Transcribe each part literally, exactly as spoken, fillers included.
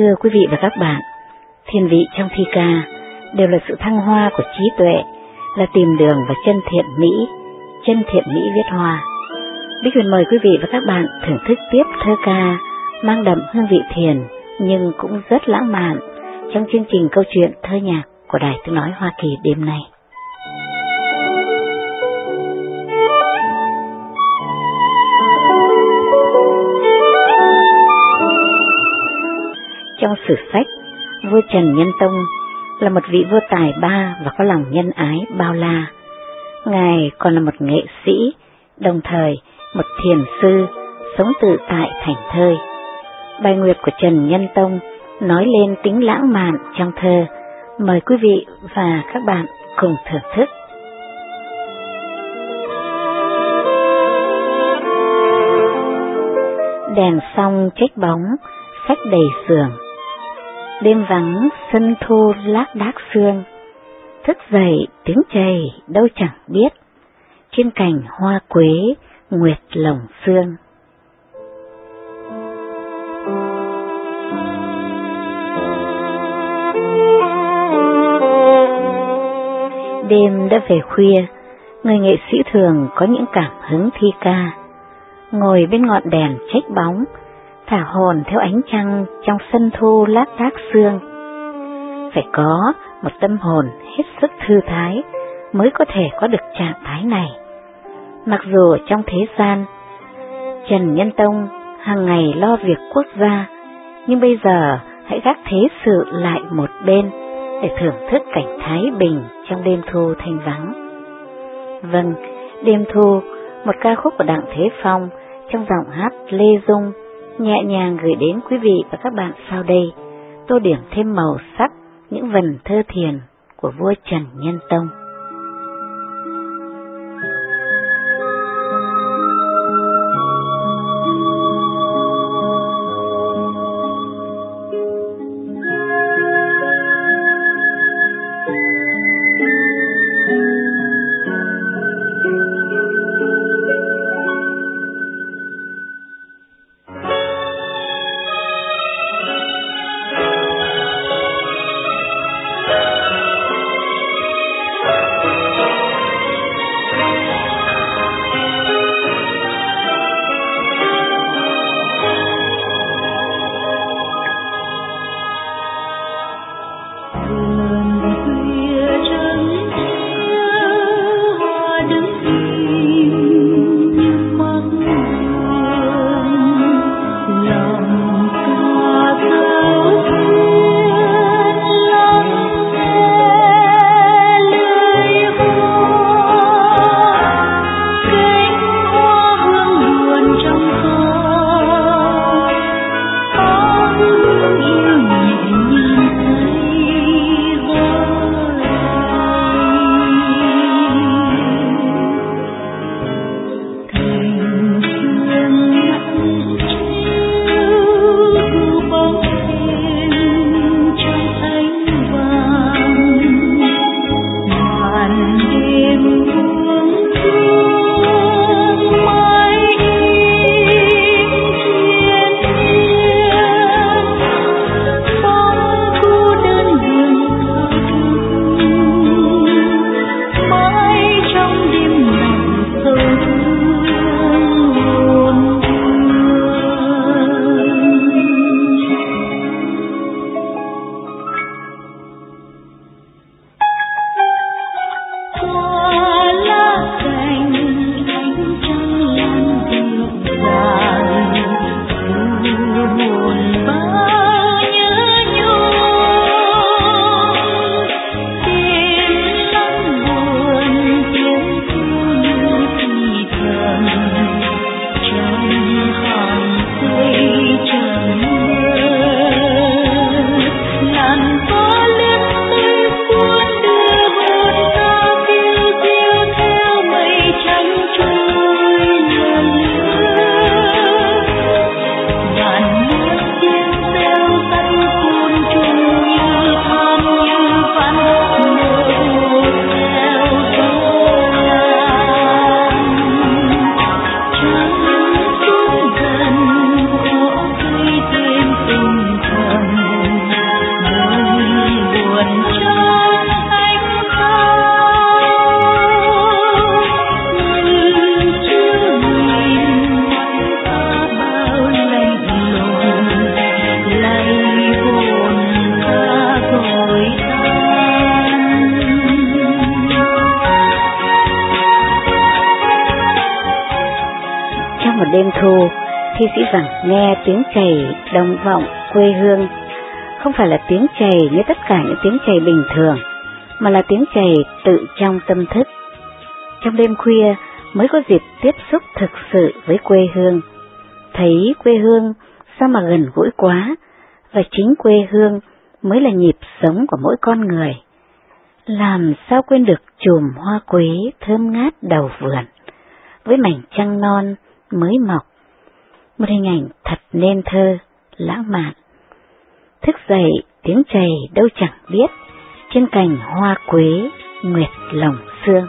Thưa quý vị và các bạn, thiên vị trong thi ca đều là sự thăng hoa của trí tuệ, là tìm đường và chân thiện mỹ, chân thiện mỹ viết hoa. Bích Huyền mời quý vị và các bạn thưởng thức tiếp thơ ca mang đậm hương vị thiền nhưng cũng rất lãng mạn trong chương trình câu chuyện thơ nhạc của Đài Tiếng nói Hoa Kỳ đêm nay. Trong sử sách, vua Trần Nhân Tông là một vị vua tài ba và có lòng nhân ái bao la. Ngài còn là một nghệ sĩ, đồng thời một thiền sư, sống tự tại thảnh thơi. Bài nguyệt của Trần Nhân Tông nói lên tính lãng mạn trong thơ. Mời quý vị và các bạn cùng thưởng thức. Đèn xong trách bóng, sách đầy giường. Đêm vắng sân thu lác đác sương, thức dậy tiếng chày đâu chẳng biết, trên cành hoa quế nguyệt lồng sương. Đêm đã về khuya, người nghệ sĩ thường có những cảm hứng thi ca, ngồi bên ngọn đèn trách bóng, thả hồn theo ánh trăng trong sân thu lác đác sương. Phải có một tâm hồn hết sức thư thái mới có thể có được trạng thái này. Mặc dù trong thế gian, Trần Nhân Tông hàng ngày lo việc quốc gia, nhưng bây giờ hãy gác thế sự lại một bên để thưởng thức cảnh thái bình trong đêm thu thanh vắng. Vâng, đêm thu, một ca khúc của Đặng Thế Phong trong giọng hát Lê Dung nhẹ nhàng gửi đến quý vị và các bạn sau đây, tô điểm thêm màu sắc những vần thơ thiền của vua Trần Nhân Tông. thi sĩ rằng nghe tiếng chày đồng vọng quê hương không phải là tiếng chày như tất cả những tiếng chày bình thường, mà là tiếng chày tự trong tâm thức. Trong đêm khuya mới có dịp tiếp xúc thực sự với quê hương, thấy quê hương sao mà gần gũi quá, và chính quê hương mới là nhịp sống của mỗi con người. Làm sao quên được chùm hoa quế thơm ngát đầu vườn, với mảnh trăng non mới mọc, một hình ảnh thật nên thơ, lãng mạn. Thức dậy tiếng chày đâu chẳng biết, trên cành hoa quế nguyệt lồng sương.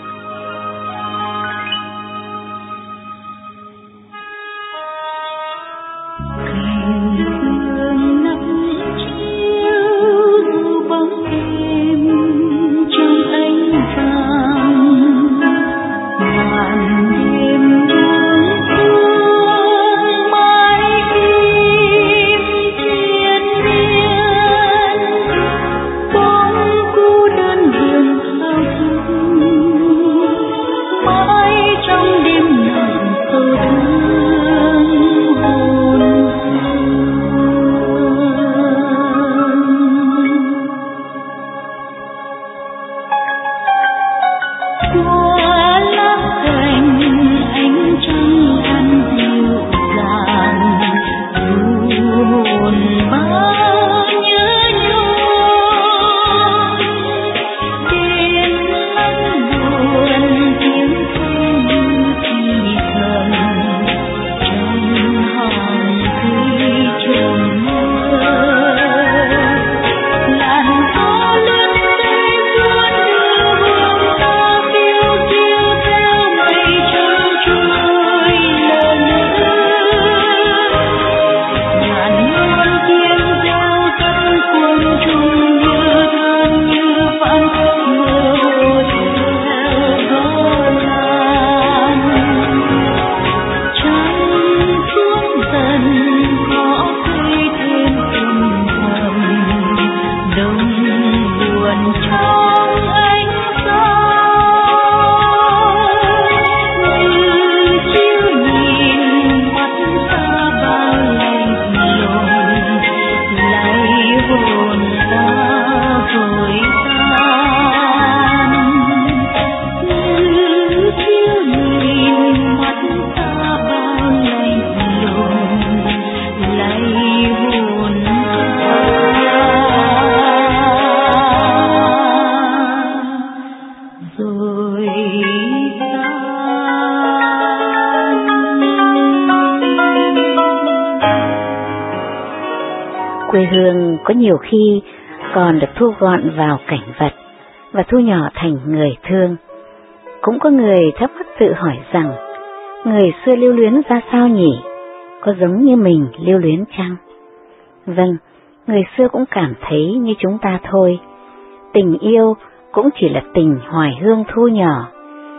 Quê hương có nhiều khi còn được thu gọn vào cảnh vật và thu nhỏ thành người thương. Cũng có người thắc mắc tự hỏi rằng, người xưa lưu luyến ra sao nhỉ? Có giống như mình lưu luyến chăng? Vâng, người xưa cũng cảm thấy như chúng ta thôi. Tình yêu cũng chỉ là tình hoài hương thu nhỏ.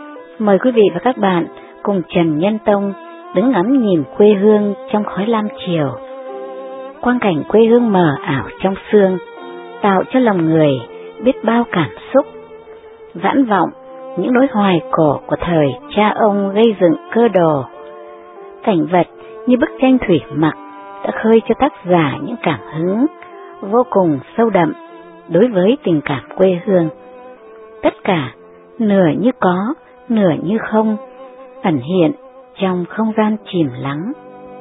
Mời quý vị và các bạn cùng Trần Nhân Tông đứng ngắm nhìn quê hương trong khói lam chiều. Quang cảnh quê hương mờ ảo trong sương, tạo cho lòng người biết bao cảm xúc. Vãn vọng những nỗi hoài cổ của thời cha ông gây dựng cơ đồ. Cảnh vật như bức tranh thủy mặc đã khơi cho tác giả những cảm hứng vô cùng sâu đậm đối với tình cảm quê hương. Tất cả nửa như có, nửa như không, ẩn hiện trong không gian chìm lắng.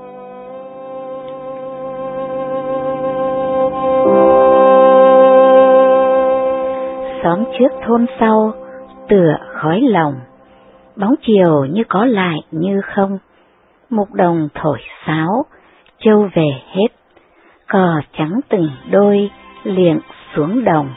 Xóm trước thôn sau tựa khói lồng, bóng chiều như có lại như không. Mục đồng thổi sáo, trâu về hết, cò trắng từng đôi liệng xuống đồng.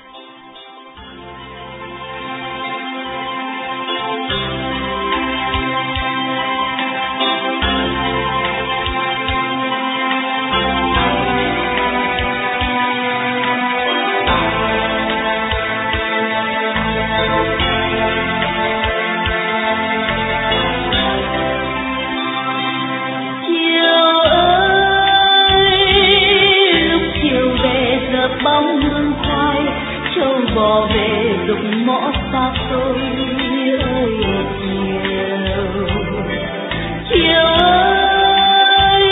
Chiều ơi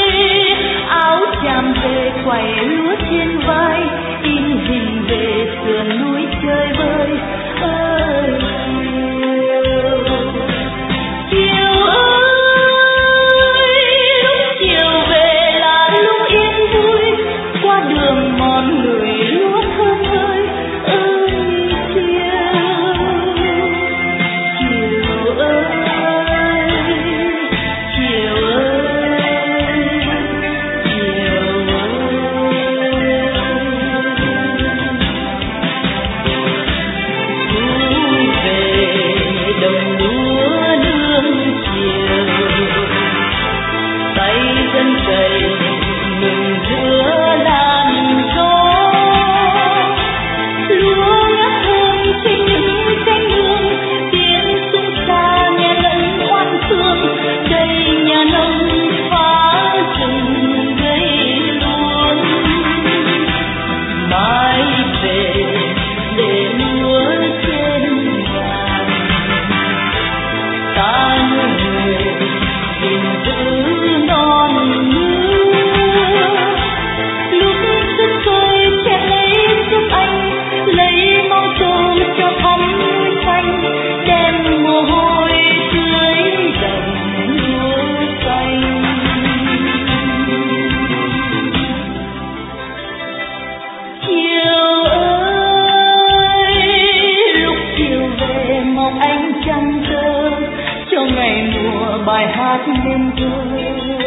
một ánh trăng thơ cho ngày mùa bài hát nên thơ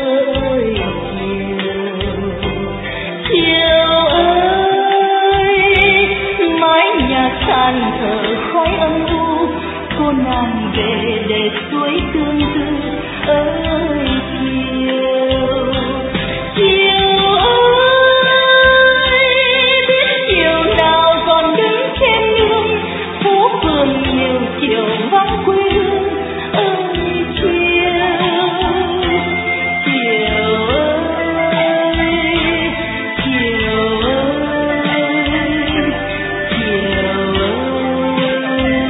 chiều ơi mái nhà than thở khói âm u cô nàng về để suối tương tư ơi chiều chiều ơi biết chiều nào còn đứng trên nương phố phường nhiều chiều vắng quê hương ơi chiều chiều ơi chiều ơi chiều ơi.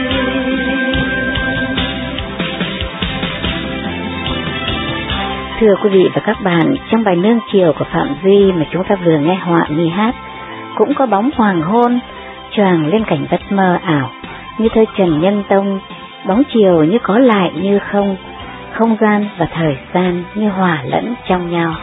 Thưa quý vị và các bạn, trong bài Nương Chiều của Phạm Duy mà chúng ta vừa nghe họa mi hát, cũng có bóng hoàng hôn choàng lên cảnh vật mơ ảo như thơ Trần Nhân Tông, bóng chiều như có lại như không, không gian và thời gian như hòa lẫn trong nhau.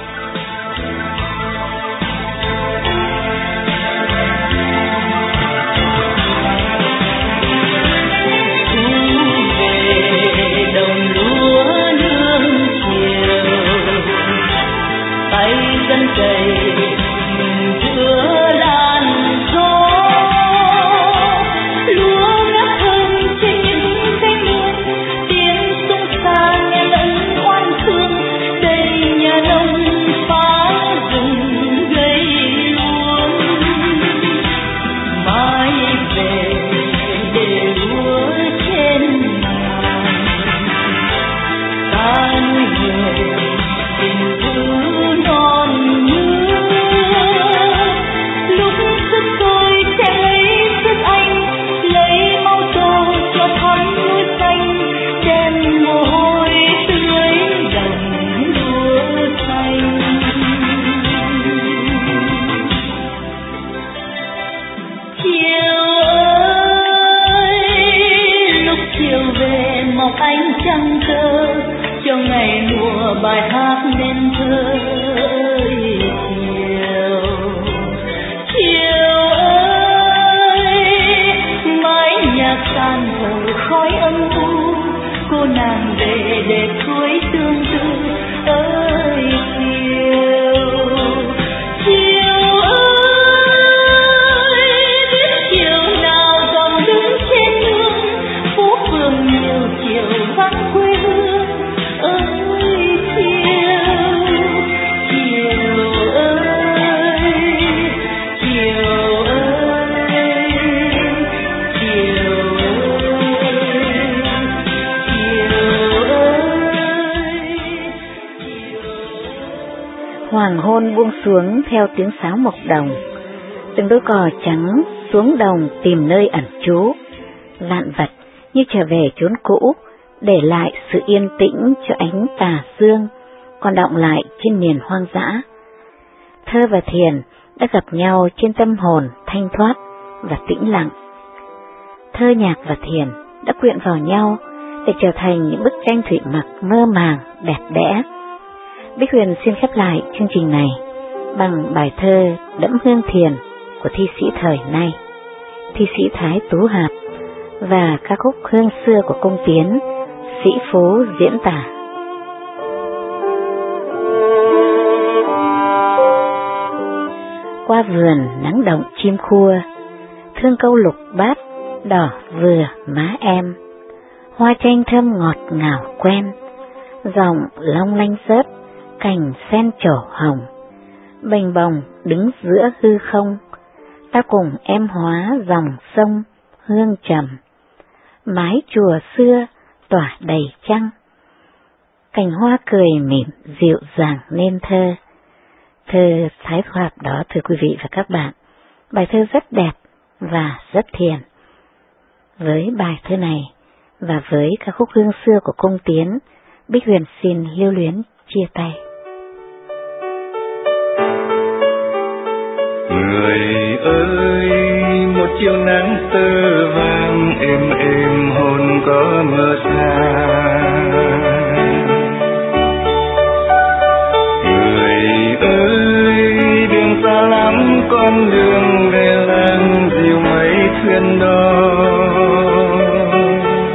Bài hát nên thơ chiều chiều ơi mái nhà than thở khói âm u cô nàng về để cuối tương tư ơi chiều chiều ơi biết chiều nào còn đứng trên nương phố phường nhiều chiều vắng quê hương ơi Hoàng hôn buông xuống theo tiếng sáo mộc đồng, từng đôi cò trắng xuống đồng tìm nơi ẩn trú, vạn vật như trở về chốn cũ, để lại sự yên tĩnh cho ánh tà dương còn đọng lại trên miền hoang dã. Thơ và thiền đã gặp nhau trên tâm hồn thanh thoát và tĩnh lặng. Thơ, nhạc và thiền đã quyện vào nhau để trở thành những bức tranh thủy mặc mơ màng đẹp đẽ. Bích Huyền xin khép lại chương trình này bằng bài thơ đẫm hương thiền của thi sĩ thời nay, thi sĩ Thái Tú Hạp, và ca khúc Hương Xưa của Cung Tiến, Sĩ Phú diễn tả. Qua vườn nắng động chim khua, thương câu lục bát đỏ vừa má em, hoa chanh thơm ngọt ngào quen, dòng long lanh rớt cành sen trổ hồng, bềnh bồng đứng giữa hư không, ta cùng em hóa dòng sông hương trầm, mái chùa xưa tỏa đầy trăng, cành hoa cười mỉm dịu dàng nên thơ. Thơ Thái Tú Hạp đó, thưa quý vị và các bạn, bài thơ rất đẹp và rất thiền. Với bài thơ này và với ca khúc Hương Xưa của Cung Tiến, Bích Huyền xin lưu luyến chia tay. Người ơi, một chiều nắng tơ vàng êm êm hồn có mơ xa. Người ơi, đường xa lắm con đường về làng dìu mấy thuyền đò.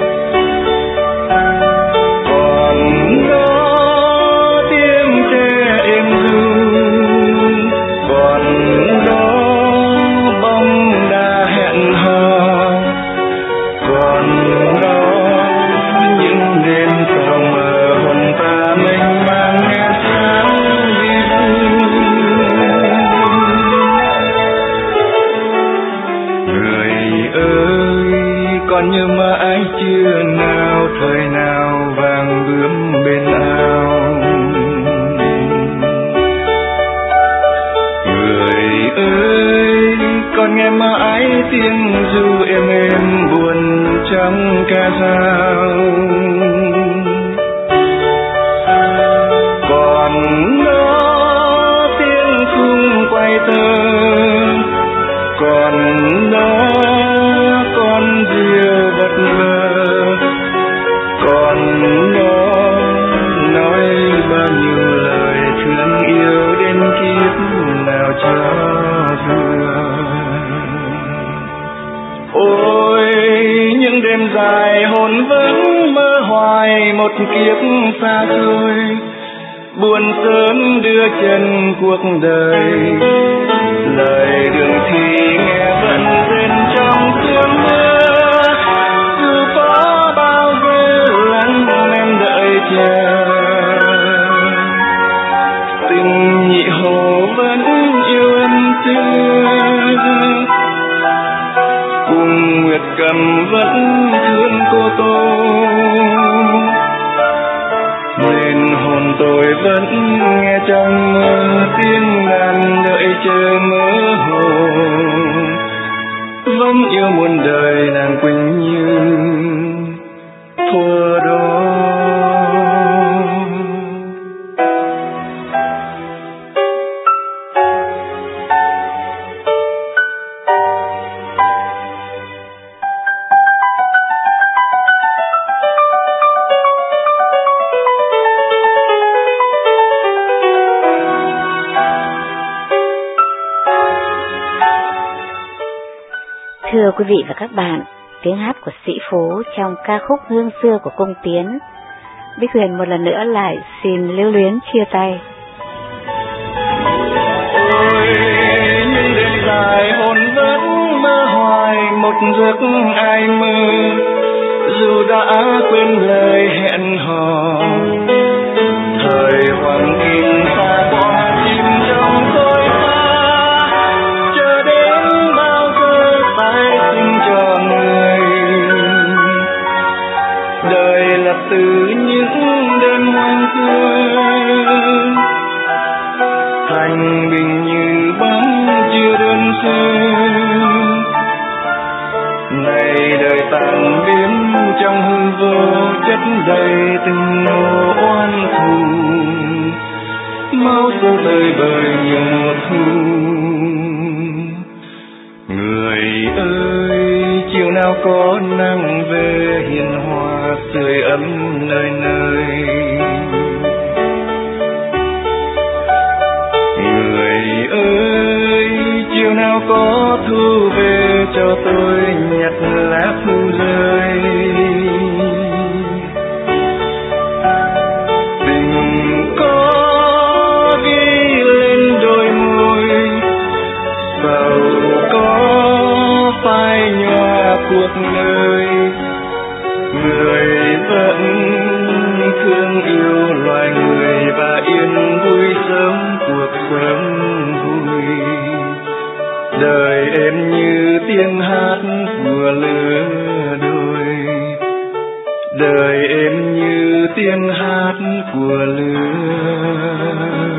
còn như mãi chưa nào thời nào vàng bướm bên ao. Người ơi còn nghe mãi tiếng ru êm êm buồn trong ca dao. Còn đó tiếng khung quay tơ, còn đó con diều vật vờ, còn đó nói bao nhiêu lời thương yêu đến kiếp nào cho vừa. Ôi những đêm dài hồn vẫn mơ hoài một kiếp xa xôi, buồn sớm đưa chân cuộc đời. Lời đường thì nghe vẫn rên trong sương mưa, dù có bao giờ lắng em đợi chờ. Tình nhị hồ vẫn yêu ân xưa, cùng nguyệt cầm vẫn thương cô tô, nên hồn tôi vẫn nghe trong mơ tiếng đàn đợi chờ mơ hồ. Vẫn yêu muôn đời nàng Quỳnh Như thuở đó. Thưa quý vị và các bạn, tiếng hát của Sĩ Phú trong ca khúc Hương Xưa của Cung Tiến. Bích Huyền một lần nữa lại xin lưu luyến chia tay. Ôi những đêm dài hồn vẫn mơ hoài một giấc ai mơ, dù đã quên lời hẹn hò. Thời hoàng kim xa qua chim trong khói xa, chờ đến bao giờ tái sinh cho người. Đời là từ những đêm hoang thương, thành bình như bóng chưa đơn sơ. Này đời tàn biến trong hư vô, chất đầy từng nỗi oan thù, máu xương tơi bời như mùa thu. Người ơi chiều nào có nắng về hiền hòa sưởi ấm nơi nơi. Người ơi chiều nào có thu về cho tôi nhặt lá thu rơi. Tình có ghi lên đôi môi, sầu có phai nhòa cuộc đời. Người vẫn thương yêu loài người và yên vui sống cuộc sống vui. Đời em như tiếng hát của lứa đôi, đời em như tiếng hát của lứa